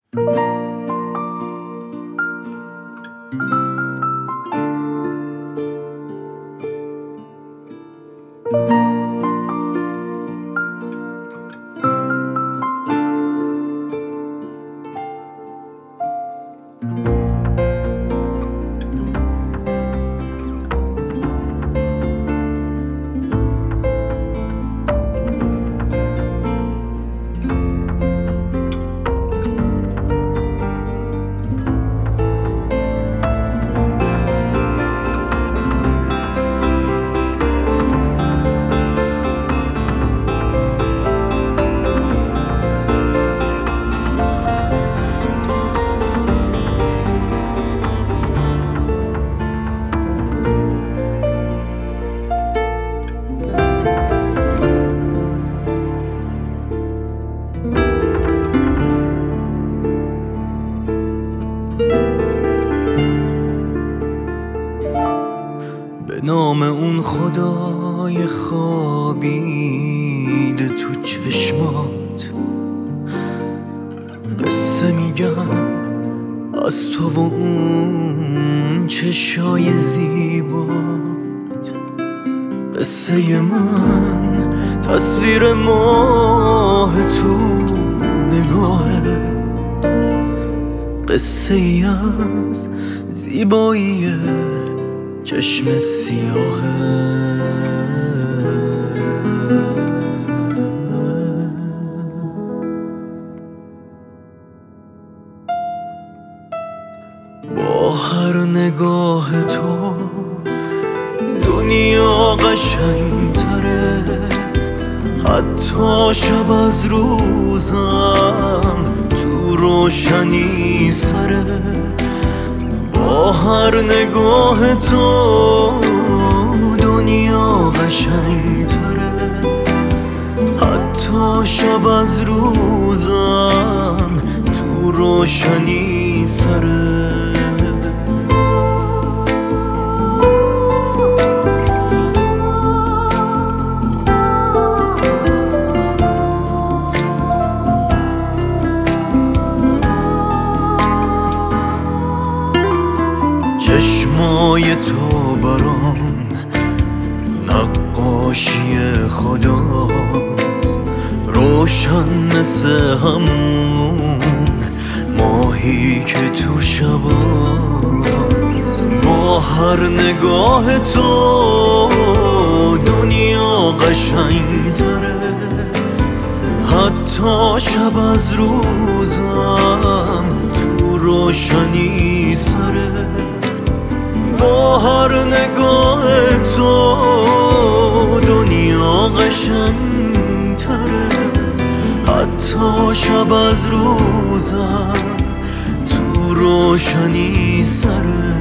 به نام اون خدای خوابیده تو چشمات، قصه میگم از تو و اون چشای زیبات. قصه من تصویر ماه تو نگاهت، قصه ای از زیبایی چشم سیاهه. با هر نگاه تو دنیا قشنگتره، حتی شب از روزم تو روشنی سره. با هر نگاه تو دنیا قشنگتره، حتی شب از روزم تو روشنی سره. چشمای تو برام نقاشی خداست، روشن مثل همون ماهی که تو شباست. با هر نگاه تو دنیا قشنگتره، حتی شب از روزم تو روشنی سره. با هر نگاه تو دنیا قشنگتره، حتی شب از روزم تو روشنی سره.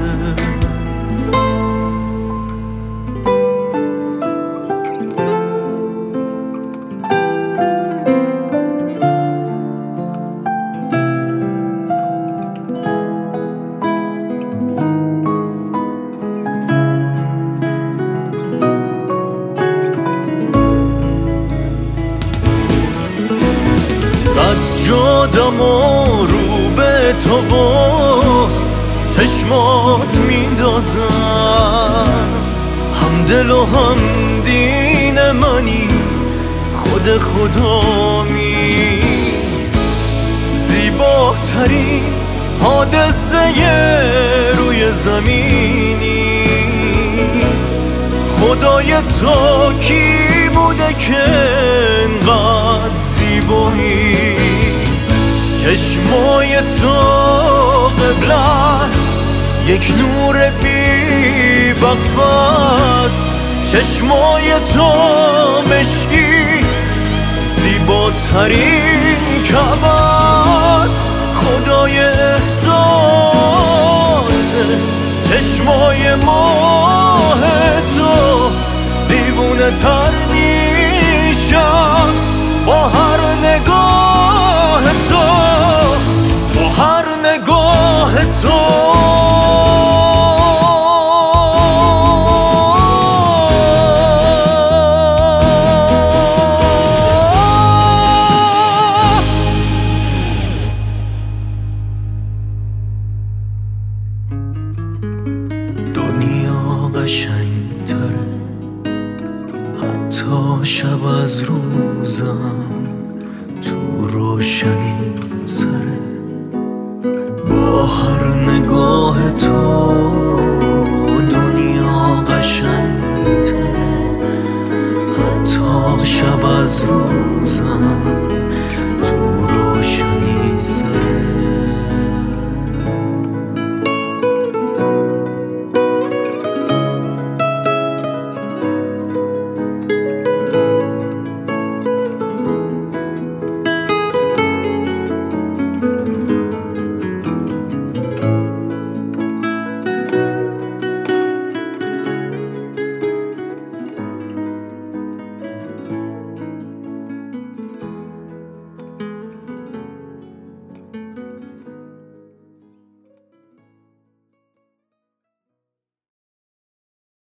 سجادم و رو به تو و چشمات میندازم، همدل و هم دین منی، خود خدامی. زیباترین حادثه روی زمینی، خدای تو کی بوده که انقدر زیبایی؟ چشمای تو قبله، یک نور بی وقفه. چشمای تو مشکی، زیباترین کعبه. خدای احساسه، چشمای ماه تو دیوونه تر میشم. با هر نگاه تو، با هر نگاه تو. قشنگ تره حتی شب از روزم.